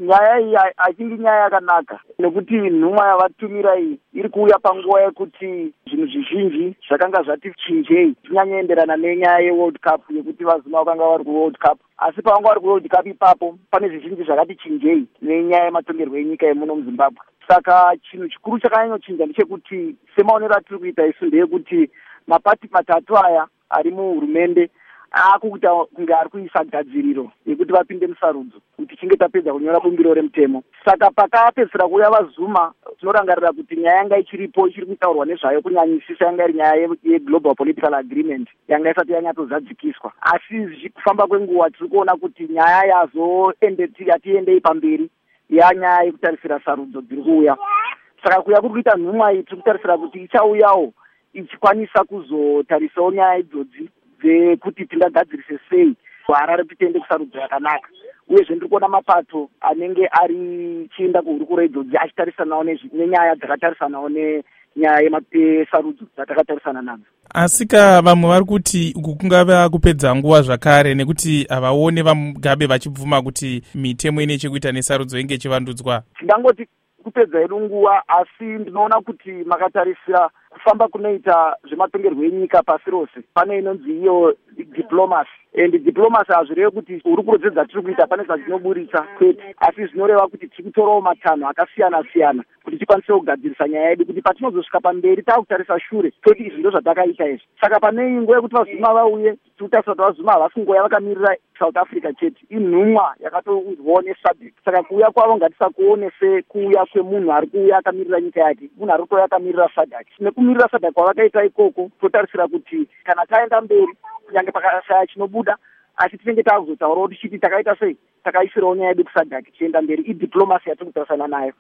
nyaya iyi achingi nyaya yakanaka nekuti nhumwa yavatumira iyi iri kuuya panguva yekuti zvinhu zvizhinji zvakanga zvati chinjei zvinyanyoenderana nenyaya yeworld cup yekuti vazuma vakanga vari kuworld cup. Asi pavanga vari kuworld cup ipapo pane zvizhinji zvakati chinjei nenyaya yematongerwo enyika yemuno muZimbabwe. Saka chinhu chikuru chakanyanyochinja ndechekuti semaonero atiri kuita isu ndeyekuti mapati matatu aya ari muhurumende akuita kunge ari kuisa gadziriro yekuti vapinde musarudzo kuti chinge tapedza kunyora bumbiro remutemo. Saka pakapedzisira kuuya vaZuma tinorangarira kuti nyaya yanga ichiripo ichiri kutaurwa nezvayo kunyanyisisa yanga iri nyaya yeglobal political agreement yanga isati yanyatsozadzikiswa. Asi kufamba kwenguva tiri kuona kuti nyaya yatiendei pamberi yanyaya yekutarisira sarudzo dziri kuuya. Saka kuuya kuri kuita nhumwa iyi tiri kutarisira kuti ichauyawo ichikwanisa kuzotarisawo nyaya idzodzi dzekuti tingagadzirise sei Harare tiende kusarudzo yakanaka. Uyezve ndiri kuona mapato anenge ari chienda kuhurukuro idzodzi achitarisanawo nenyaya dzakatarisanawo nenyaya yesarudzo dzatakatarisana nadzo. Asika vamwe vari kuti uku kungava kupedza nguva zvakare nekuti havaone vaMugabe vachibvuma kuti mitemo ine chekuita nesarudzo inge ichivandudzwa. Ndangoti kupedza hedu nguva, asi ndinoona kuti makatarisira kufamba kunoita zvematongerwo enyika pasi rose pane inonzi iyo diplomacy. Diplomacy hazvireve kuti hurukuro dzedu dzatiri kuita pane zvazvinoburitsa kwete, asi zvinoreva kuti tiri kutorawo matanho akasiyana siyana kuti tikwanise kugadzirisa nyaya yedu kuti patinozosvika pamberi takutarisa shure toti izvi ndo zvatakaita izvi. Saka pane nguva yekuti vaZuma vauye tikutarisa kuti vaZuma havasi kungoya vakamirira South Africa chete, inhumwa yakatoudwawo neSADC. Saka kuuya kwavo ngatisakuone sekuuya kwemunhu ari kuuya akamirira nyika yake, munhu ari kuuya akamirira SADC. Nekumirira SADC kwavakaita ikoko totarisira kuti kana taenda mberi kunyange pakashaya chinobuda, asi tinenge takuzotaurawo tichiti takaita sei takaisirawo nyaya yedu kuSADC tichienda mberi. Idiplomacy yatiri kutarisana nayo.